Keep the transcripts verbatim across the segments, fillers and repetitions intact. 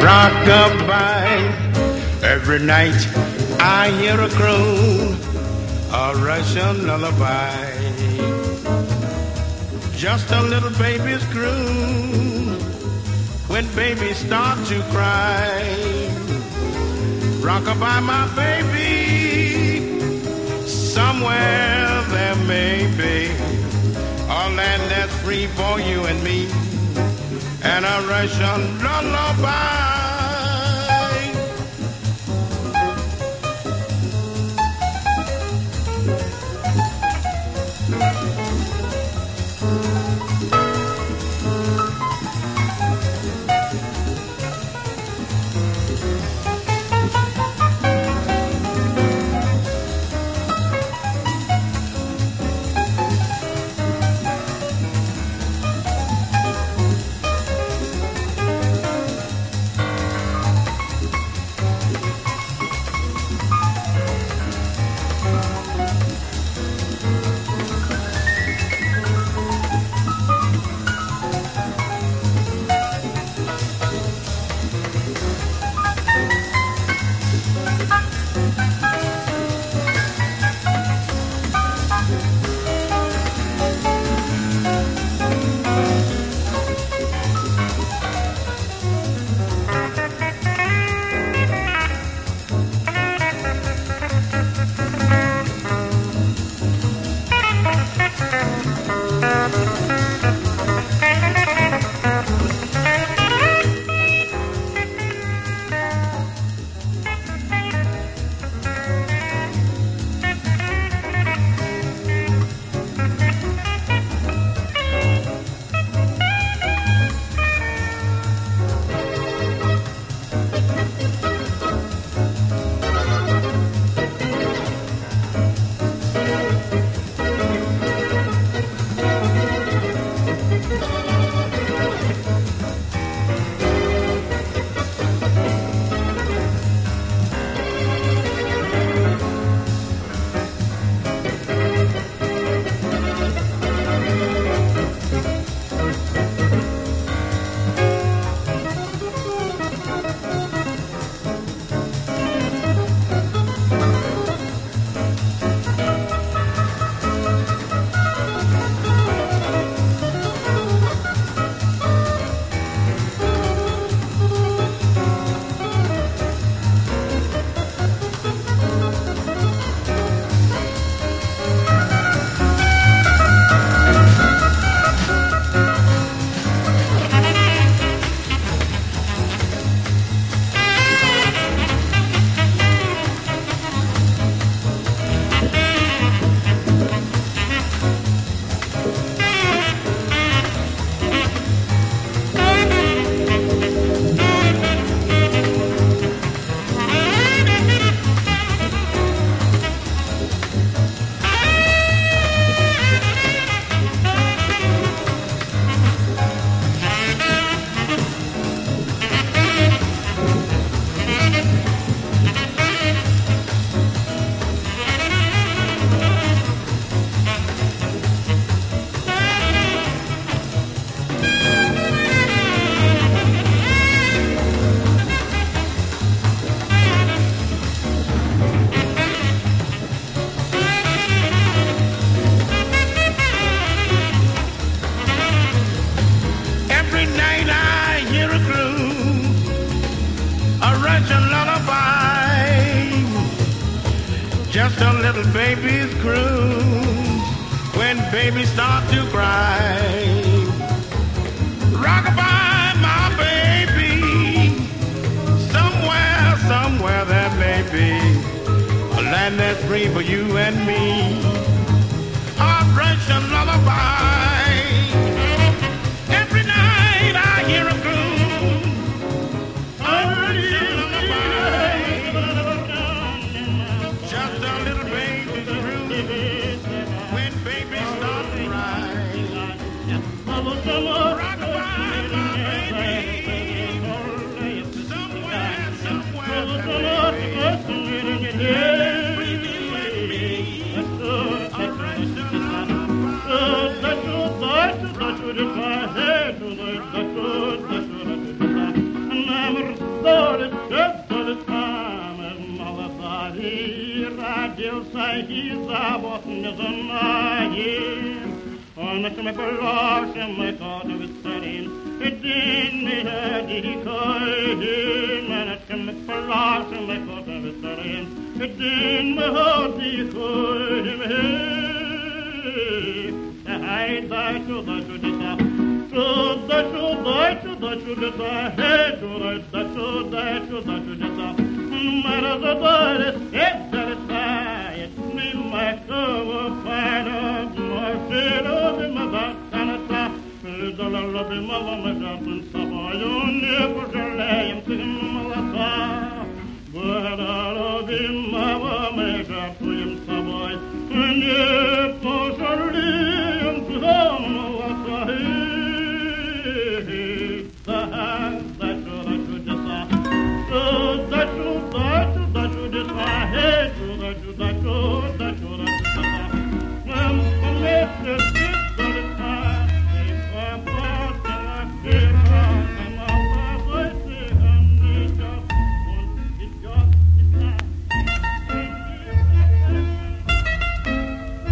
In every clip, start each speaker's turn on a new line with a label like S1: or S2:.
S1: Rock-a-bye. Every night I hear a croon, a Russian lullaby. Just a little baby's croon when babies start to cry. Rock-a-bye, my baby, somewhere there may be a land that's free for you and me, and a Russian lullaby. Just a little baby's croon when babies start to cry. Rock-a-bye, my baby, somewhere, somewhere there may be a land that's free for you and me. A Russian lullaby. Every night I hear a croon, a Russian lullaby. Just a little baby's croon when babies start to cry. Rock-a-bye, my baby, somewhere, somewhere there may be free for you and me. A Russian lullaby.
S2: саги завод не знаем. Он me förlagen med kadovitsarin, din med hödikoj. Men att me förlagen med kadovitsarin, din med hödikoj. Hey, da chuda chuda, chuda chuda chuda chuda, hey chuda chuda chuda chuda. Marazadores, edaresai, me makovo para morfero de madanata. Dalla la bimava madan sabayone pojalem simmalata. Dalla la bimava madan sabay, ne pojalem simmalata. Da da chuda chuda. Da chuda chuda chuda hey chuda chuda chuda chuda chuda. Mam mete chuda chuda. Mam pata la kira, mam pata se hamne jab un jab jab.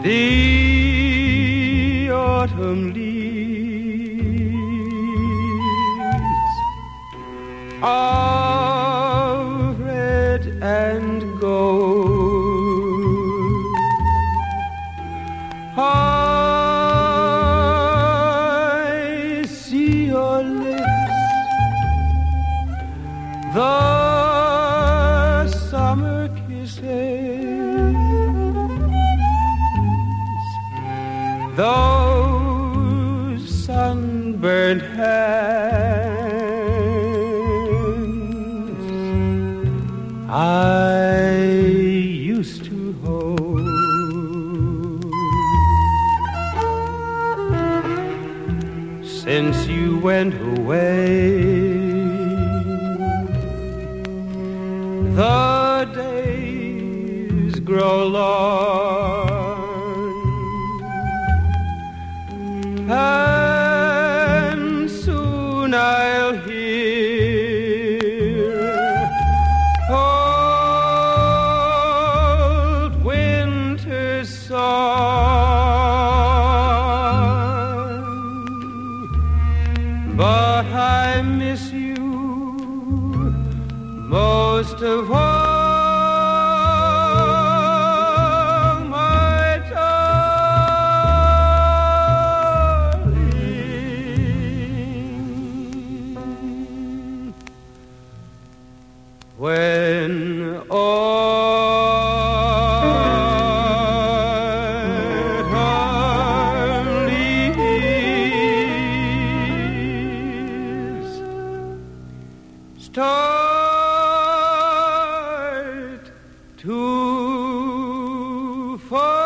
S3: The autumn leaves are red and gold. I see your lips, the summer kisses, those sunburned hands I used to hold. Since you went away, the days grow long, and soon I'll hear old winter's song. But I miss you most of all. When autumn leaves start to fall.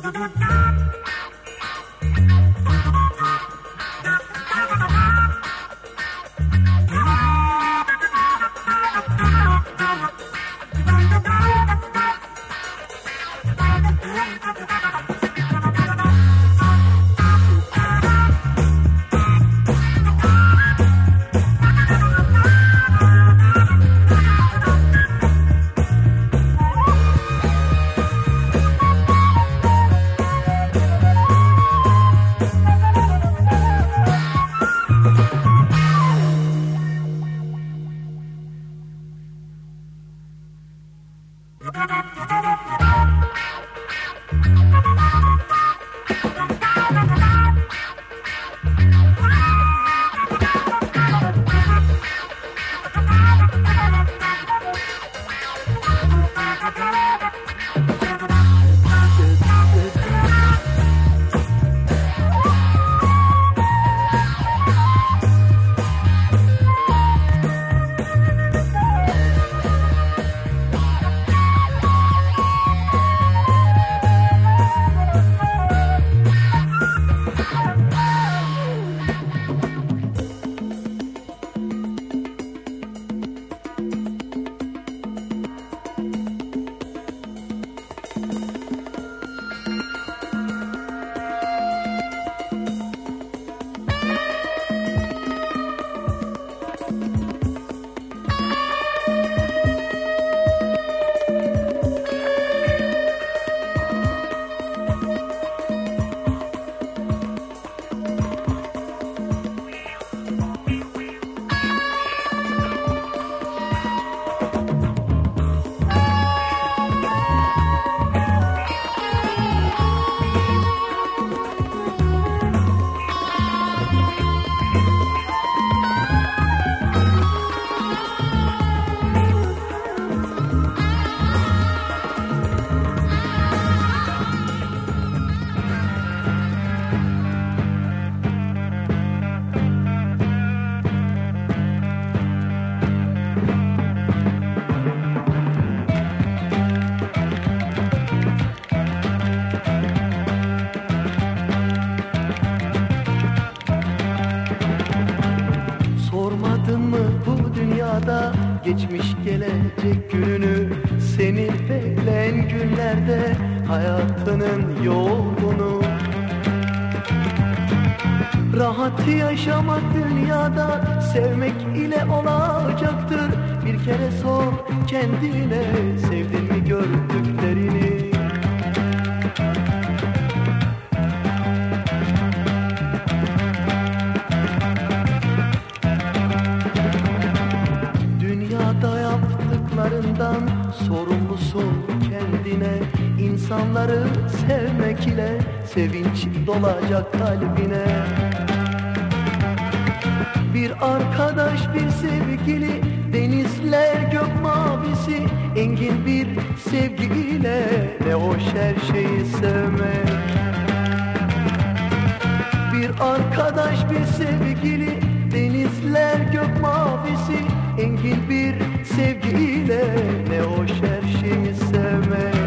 S4: Geçmiş gelecek gününü, seni bekleyen günlerde hayatının yolunu. Rahat yaşamak dünyada sevmek ile olacaktır. Bir kere sor kendine, sevdin mi gördüklerini? Sorumlusun kendine, insanları sevmek ile sevinç dolacak kalbine. Bir arkadaş, bir sevgili, denizler gök mavisi, engin bir sevgiyle ne hoş her şeyi sevmek. Bir arkadaş, bir sevgili, denizler gök mavisi, engin bir sevgiyle ne hoş her şeyi sevmek.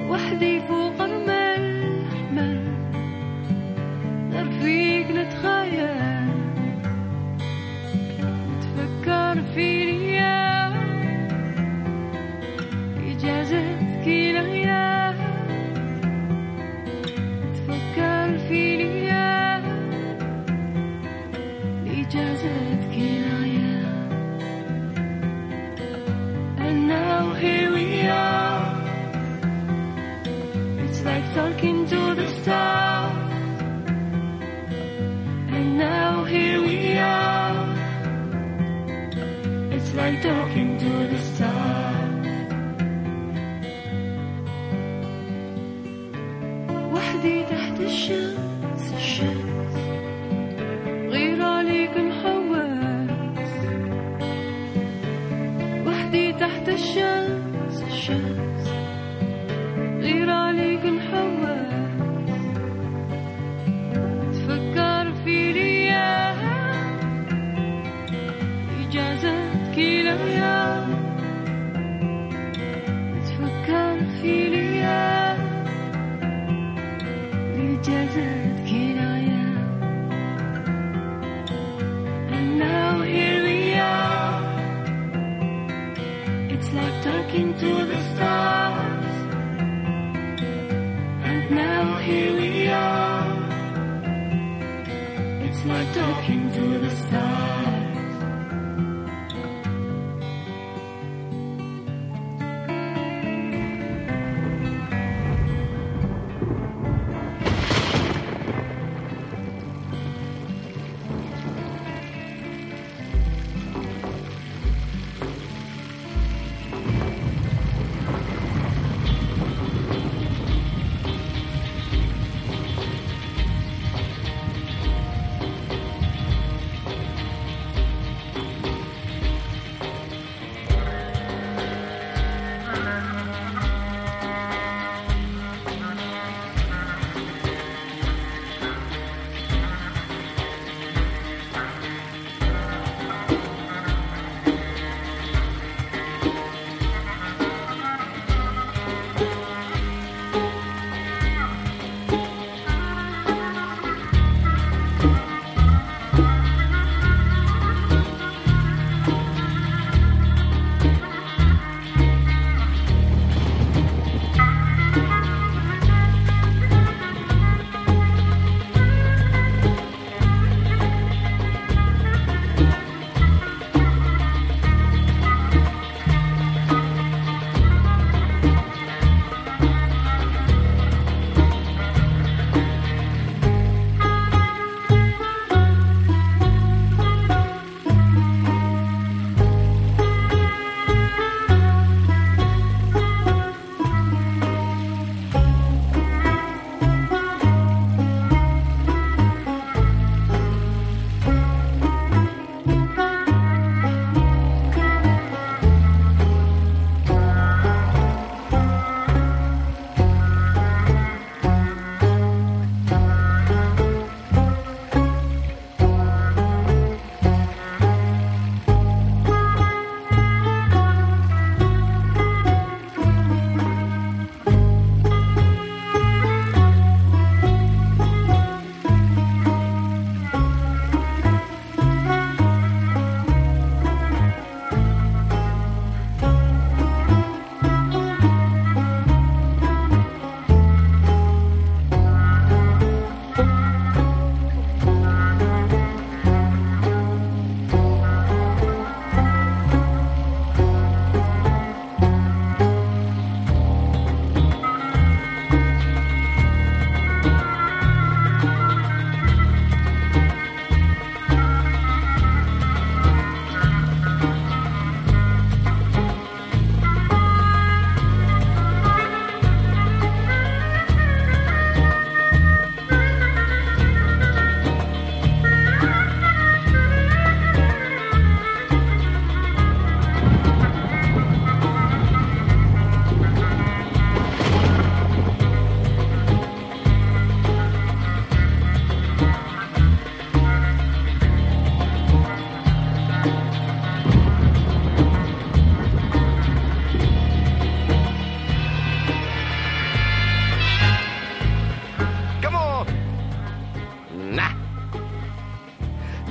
S5: وحدي فوق رمل رمل نرفيق نتخيل نتفكر في ليا إجازتك ليا نتفكر في ليا إجازتك ليا. And now here we are, it's like talking to the stars. And now here we are, it's like talking to the stars. وحدي تحت الشمس الشمس غير عليك نحوس. وحدي تحت الشمس الشمس غير عليك نحوس. تفكر في ليا إجازتك ليا. تفكر في ليا إجازتك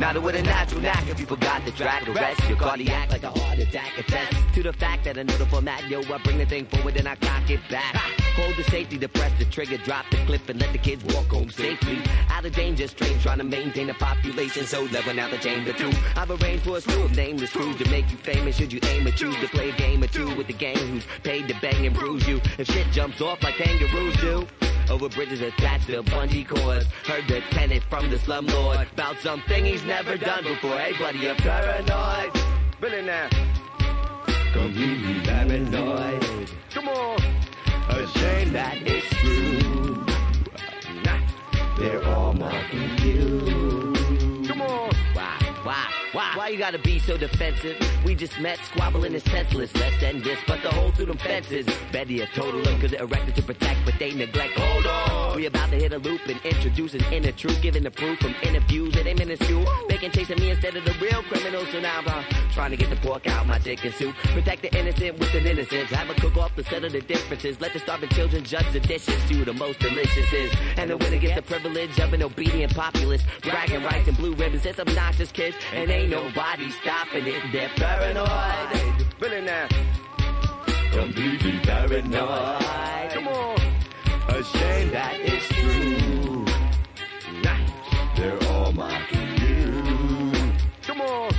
S6: Matter with a natural knack if you forgot to drag the rest. Your cardiac like a heart attack attests to the fact that I know the format. Yo, I bring the thing forward and I cock it back. Hold the safety, to press the trigger, drop the clip and let the kids walk home safely. Out of danger, strange, trying to maintain the population. So level out the chamber two. I've arranged for a slew of nameless crews to make you famous. Should you aim or choose to play a game or two with the gang who's paid to bang and bruise you. If shit jumps off like kangaroos do. Over bridges attached to bungee cords. Heard the tenant from the slumlord about something he's never done before. Hey buddy, you're paranoid. Really now. Completely paranoid. Come on. Ashamed that it's true. Nah, they're all mocking you. Come on. Why, why, why? Why you gotta be so defensive? We just met, squabbling is senseless. Let's end this, but the hole through them fences. Betty a total of cause they're erected to protect, but they neglect. Hold on. We about to hit a loop and introduce an inner truth, giving the proof from interviews that they minuscule. They can chasing me instead of the real criminals, so now I'm trying to get the pork out my chicken soup. Protect the innocent with an innocence. Have a cook off to settle the differences. Let the starving children judge the dishes. See who the most delicious is. And the winner gets the privilege of an obedient populace. Bragging rights and blue ribbons. It's obnoxious kids. And ain't nobody stopping it. They're paranoid. Really now. Completely paranoid. Come on. Ashamed that it's true. Nah, they're all mocking you. Come on.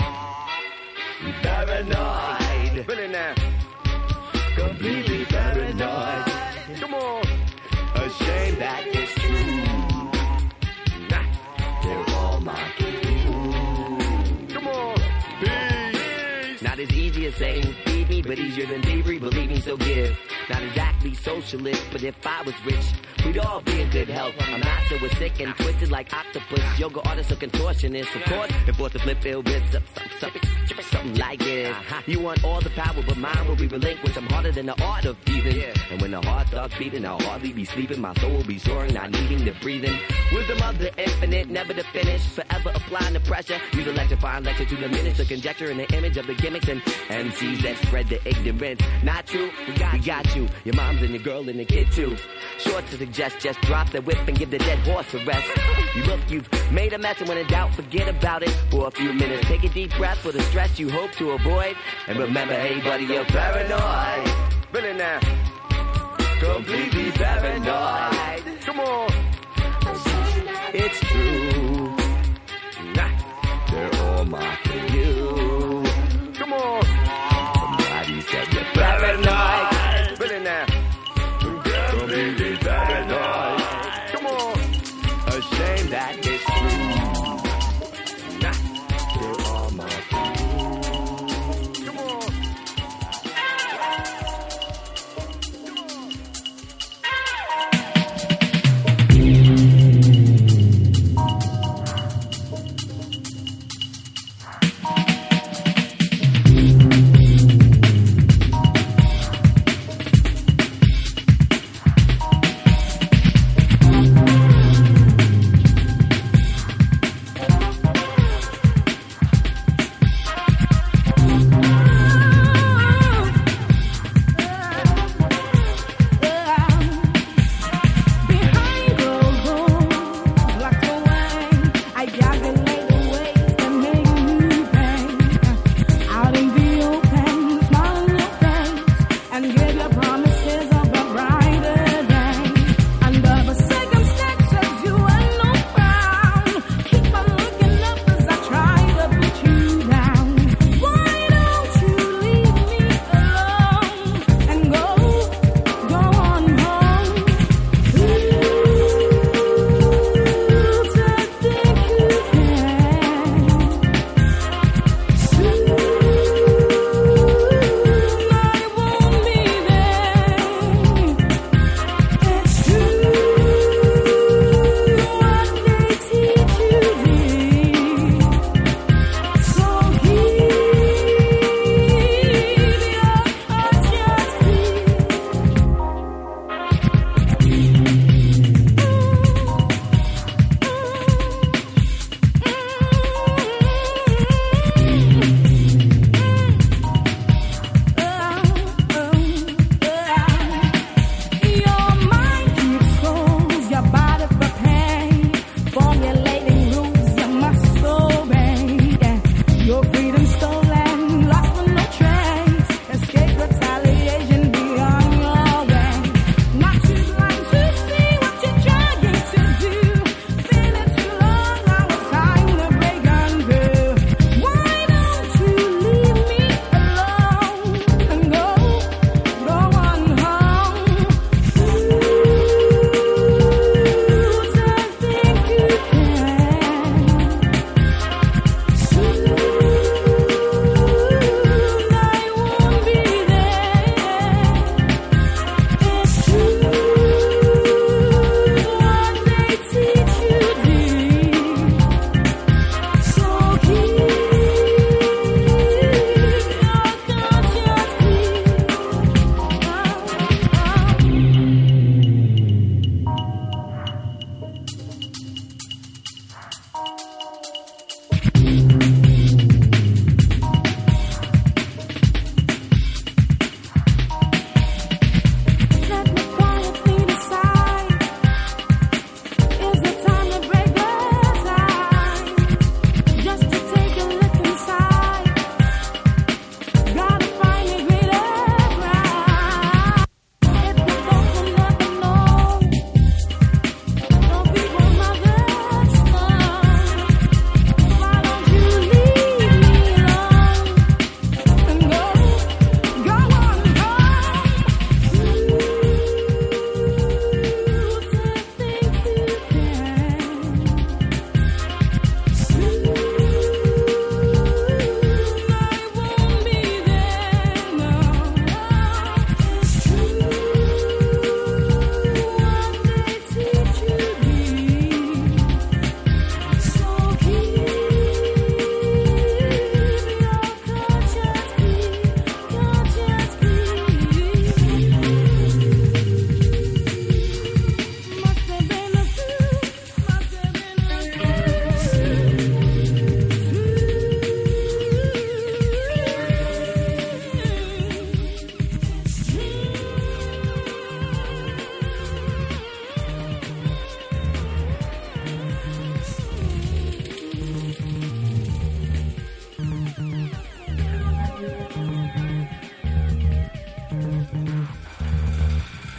S6: Paranoid. Really now. Completely paranoid. Come on. Ashamed that it's true. Nah, they're all mocking you. Come on. Peace. Not as easy as saying feed me, but easier than thievery. Believe me, so give. Not exactly socialist, but if I was rich, we'd all be in good health. I'm not so sick and twisted like octopus. Yoga artist or contortionist. Of course, if forced to flip ill bits, something, something, something like this. You want all the power, but mine will be relinquished. I'm harder than the art of thieving. And when the heart starts beating, I'll hardly be sleeping. My soul will be soaring, not needing the breathing. Wisdom of the infinite, never to finish. Forever applying the pressure. Use electrifying lecture to diminish the conjecture and the image of the gimmicks and M Cs that spread the ignorance. Not true, we got, we got you. Your mom's and your girl and the kid too. Short to suggest, just drop the whip and give the dead horse a rest. You look, you've made a mess, and when in doubt, forget about it for a few minutes. Take a deep breath for the stress you hope to avoid. And remember, hey buddy, you're paranoid. Really now. Completely paranoid. Come on. It's true. Nah, they're all mocking you. Come on. Somebody said you're paranoid. Really now. Completely paranoid. Come on. Ashamed that it's true. Nah, they're all mocking you. Come on.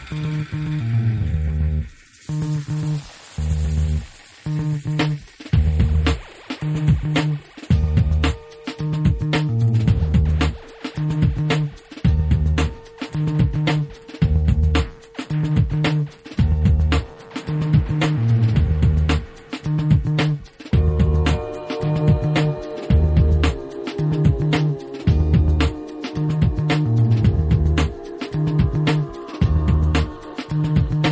S7: Thank you.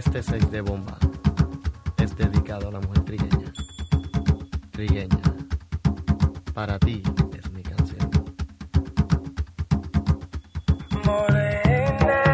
S7: Este seis de bomba es dedicado a la mujer trigueña. Trigueña, para ti es mi canción.
S8: Morena,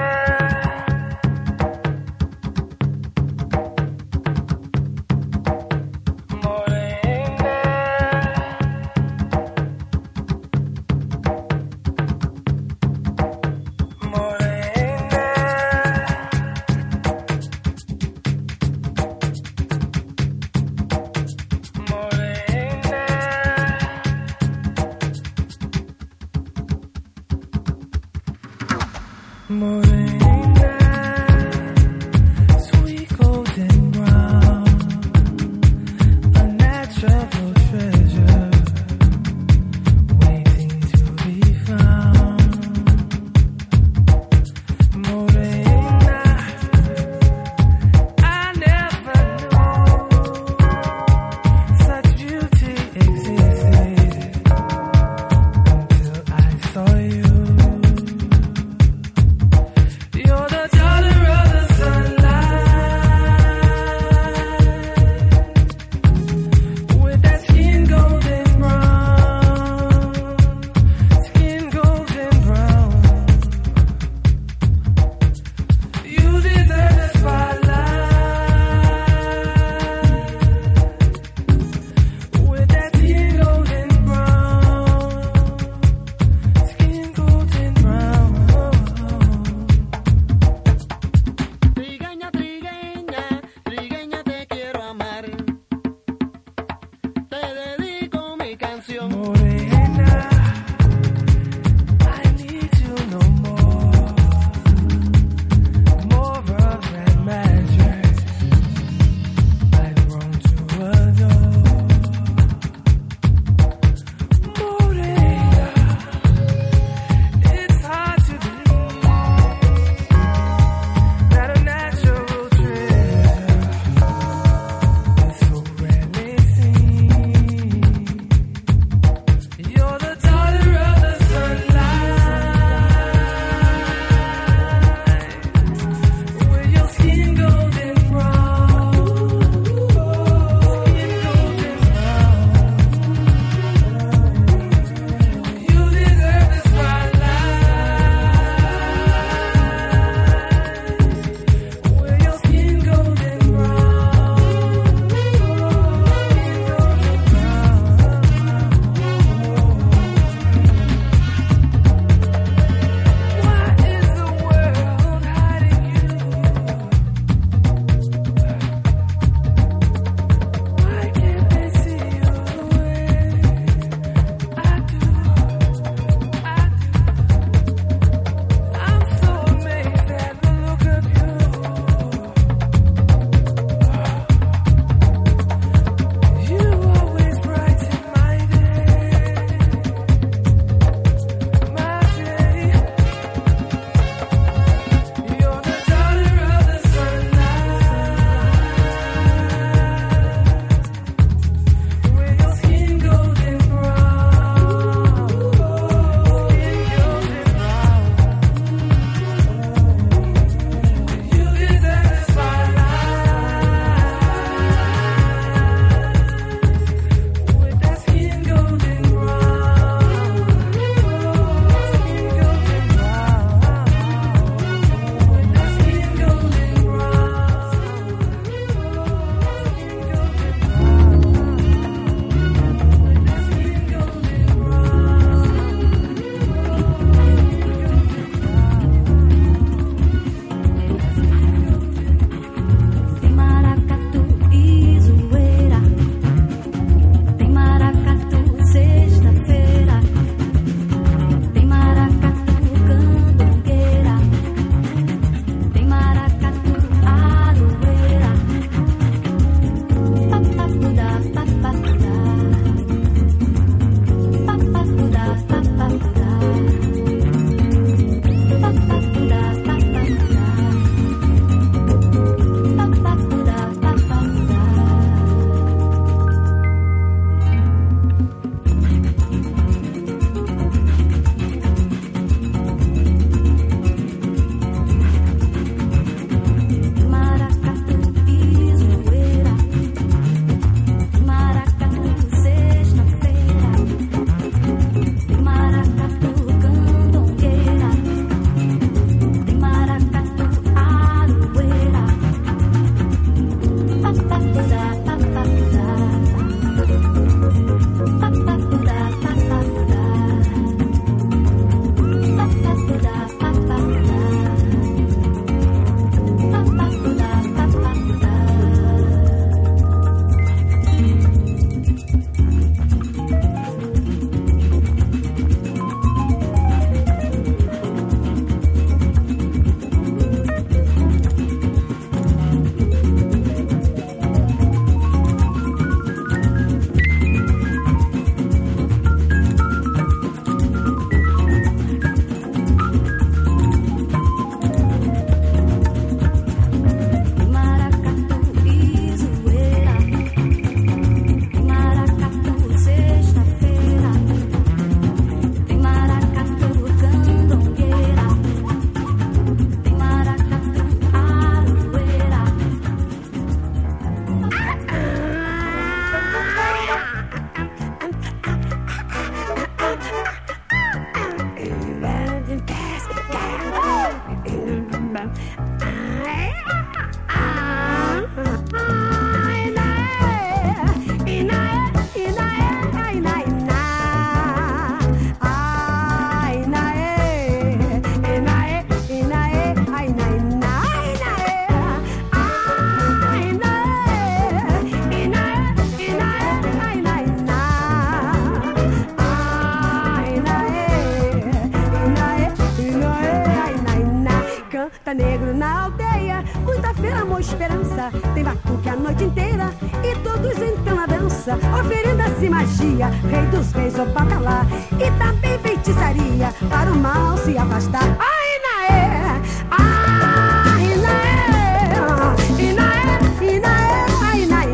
S8: criança, tem batuque a noite inteira e todos entram na dança, oferenda-se magia, rei dos reis ou batalá, e também feitiçaria para o mal se afastar. Ai, naé, ai, naé, inaé, inaé, ai, naé,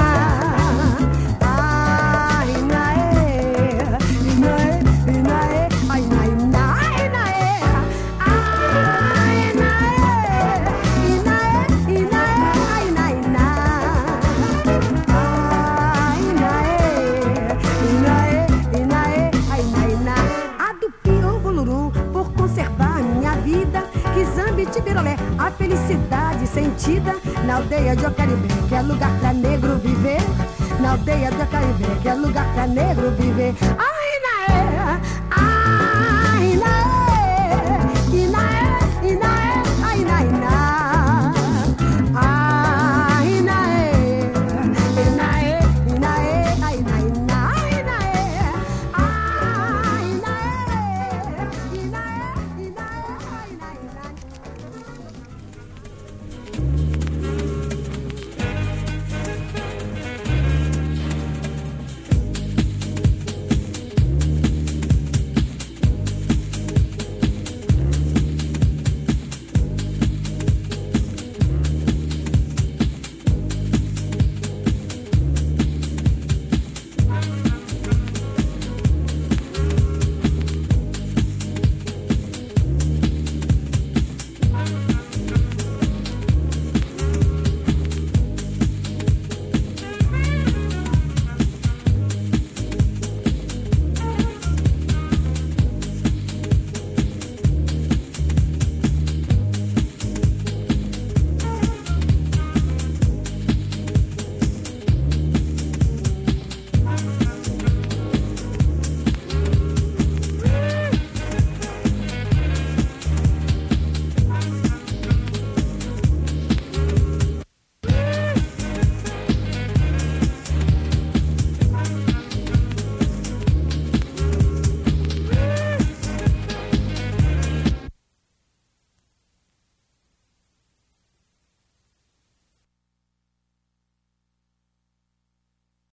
S8: ai, naé, inaé, inaé, ai, naé, ai, naé, ai, naé, inaé, inaé, ai, naé, ai, naé, inaé, inaé, ai, naé, a do Pio Bolurum, por conservar minha vida, Kizambi, Tibirolé, a felicidade sentida na aldeia de Ocaribé, que é lugar pra negro viver, na aldeia de Ocaribé, que é lugar pra negro viver. Ah,